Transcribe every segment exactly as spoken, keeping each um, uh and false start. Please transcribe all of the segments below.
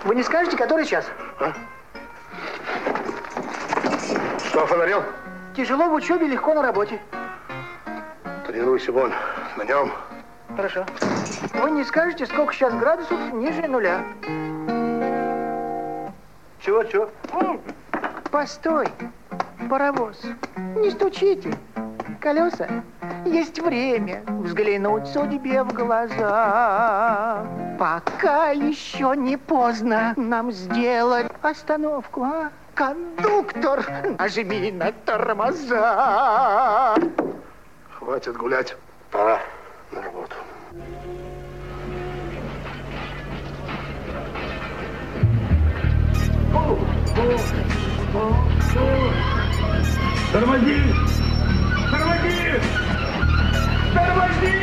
Вы не скажете, который час? А? Что офонарел? Тяжело в учебе, легко на работе. Тренируйся вон, на нем. Хорошо. Вы не скажете, сколько сейчас градусов ниже нуля? Чего, чего? Постой, паровоз, не стучите. Колеса, есть время взглянуть судьбе в глаза. Пока еще не поздно нам сделать остановку, а? Кондуктор, нажми на тормоза. Хватит гулять, пора на работу. Тормози! Тормози! Тормози!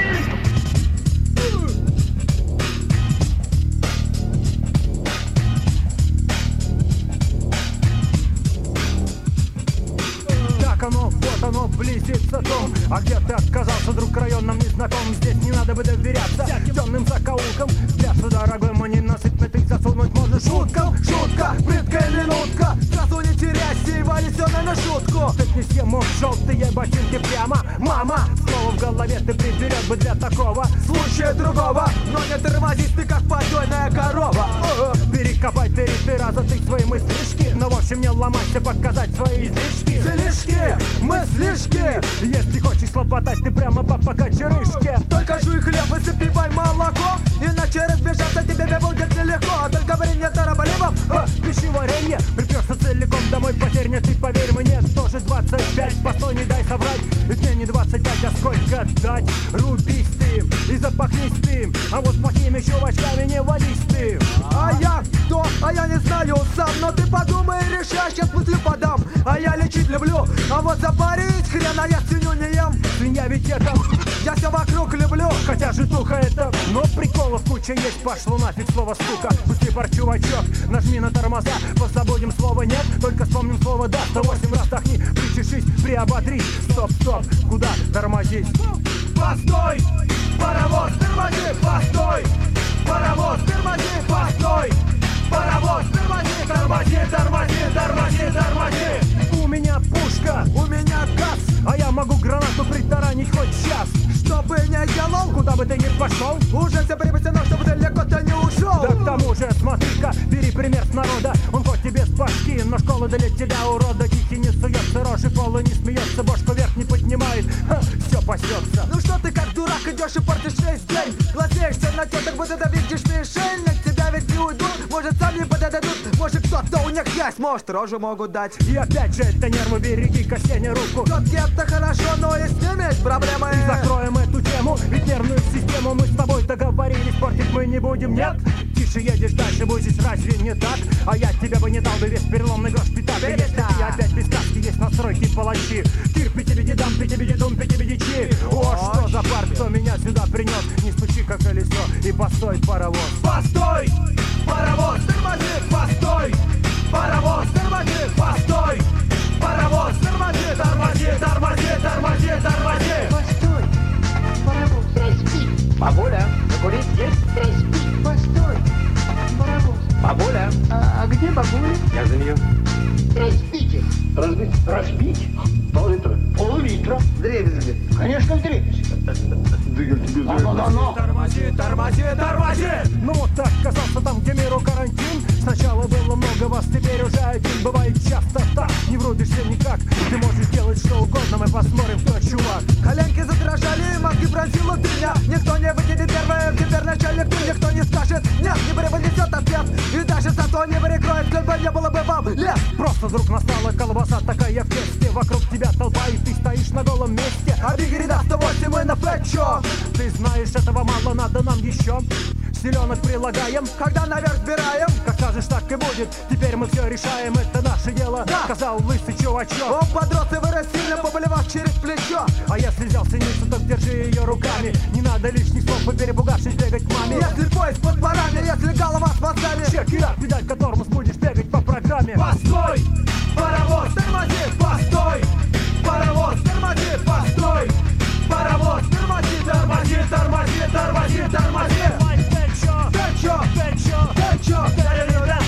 Так оно, вот оно, близится дом. А где ты отказался, друг район нам не знаком. Здесь не надо бы доверяться темным закоулкам. Взгляд, дорогой, мы ненасытный, ты засунуть можешь уткам. Шутка, прыткая минутка, сразу не теряйся и вали все на шутку. Ты не съему желтые ботинки прямо, мама. Слово в голове ты приберег бы для такого случая другого. Но не тормозись ты, как подойная корова. Перекопай ты три раза ты свои мыслишки. Но в общем не ломайся, показать свои излишки. Излишки, мыслишки. Если хочешь хлопотать, ты прямо по покачерышке. Только жуй хлеб и запивай молоко, иначе разбежаться тебе не будет нелегко. Только время тароболевов, а, пищеваренье. Припёрся целиком домой, потерь нет, и поверь мне, тоже двадцать пять. Постой, не дай соврать, ведь мне не двадцать пять, а сколько дать? Рубись ты и запахнись ты, а вот с плохими чувачками не водись ты. А я кто? А я не знаю сам, но ты подумай и решай, сейчас мыслью подам. А я лечить люблю, а вот запарить хрена я свинью не ем. Свинья ведь это, я все вокруг люблю. Хотя житуха это, но приколов куча есть. Пошло нафиг слово сука, пусти пар, чувачок, нажми на тормоза. Позабудем слово нет, только вспомним слово да. Сто восемь раз вдохни, причешись, приободрись. Стоп, стоп, куда тормозись? Постой, паровоз, тормози, постой. Паровоз, тормози, постой. Паровоз, тормози, тормози, тормози, тормози, тормози. У меня пушка, у меня газ, а я могу гранату притаранить хоть час. Чтобы не делал, куда бы ты ни пошел, уже все припасено, чтобы далеко ты не ушел. Да к тому же, смотри-ка, бери пример с народа. Он хоть тебе с башки, но школа для тебя, урода. Тихий не суется, рожи пола не смеется, бошку вверх не поднимает, ха, все пасется. Ну что ты как дурак идешь и портишь весь день? Глазеешься на теток, будто ты видишь мишень. На тебя ведь не уйдут, может сам не подадут. Может кто-то у них есть, может рожу могут дать. И опять же это нервы, береги Косени руку. Тетки это хорошо, но и с ними есть проблемы. И закроем эту тему, ведь нервную систему мы с тобой договорились, портить мы не будем, нет? Тише едешь дальше, будешь, разве не так? А я тебе бы не дал бы весь переломный грош пятак. И если ты опять без сказки, есть настройки палачи. Тир, пяти дам, пяти дум, пяти чи. О, что за пар, кто меня сюда принес? Не стучи, как колесо, и постой, паровоз. Постой, паровоз, тормози, постой. Паровоз, тормози, постой. Паровоз, тормози, тормози, тормози, тормози, тормози. Постой, паровоз. Проспи. Бабуля, закурить есть? Проспи. Постой, паровоз. Бабуля. А, а где бабуля? Я за нее. Разбите. Разбить? Разбить? Пол-литра. Пол-литра. Дребезги. Конечно, дребезги. Да я тебе за это. Ну-ну-ну. Тормози, тормози, тормози! Ну вот так казался там, где миру карантин. Сначала было много вас, теперь уже один. Бывает часто так, не врубишься никак. Ты можешь делать что угодно, мы посмотрим, кто чувак. Коленки задрожали, мозги пронзила дыня. Никто не выкинет первое, теперь начальник ты. Никто не скажет, нет, не преподнесет ответ. И даже зато не перекроет, как бы не было бы вам лет. Просто вдруг настала колбаса такая в тесте. Вокруг тебя толпа, и ты стоишь на голом месте. А Бигерида сто восемь и на плечо. Ты знаешь, этого мало, надо нам еще. Селенок прилагаем, когда наверх сбираем. Как скажешь, так и будет, теперь мы все решаем. Это наше дело, да. Сказал лысый чувачок. Он подрос и вырос сильно, поблевав через плечо. А если взял синицу, то держи ее руками. Не надо лишних слов, и перепугавшись бегать к маме. Если поезд под парами, если голова с мозгами. Чек и рад, педаль, которому будешь бегать по программе. Постой, паровоз, тормози, постой. Паровоз, тормози, постой. Паровоз, тормози, тормози, тормози, тормози, тормози. Ты чё? Ты чё? Ты чё? Ты чё?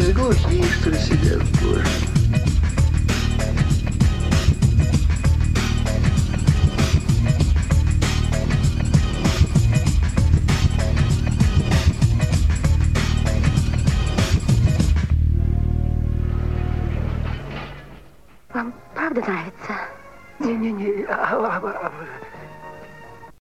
глухие, что ли, сидят, боже. Вам правда нравится? Не-не-не, а, а, а,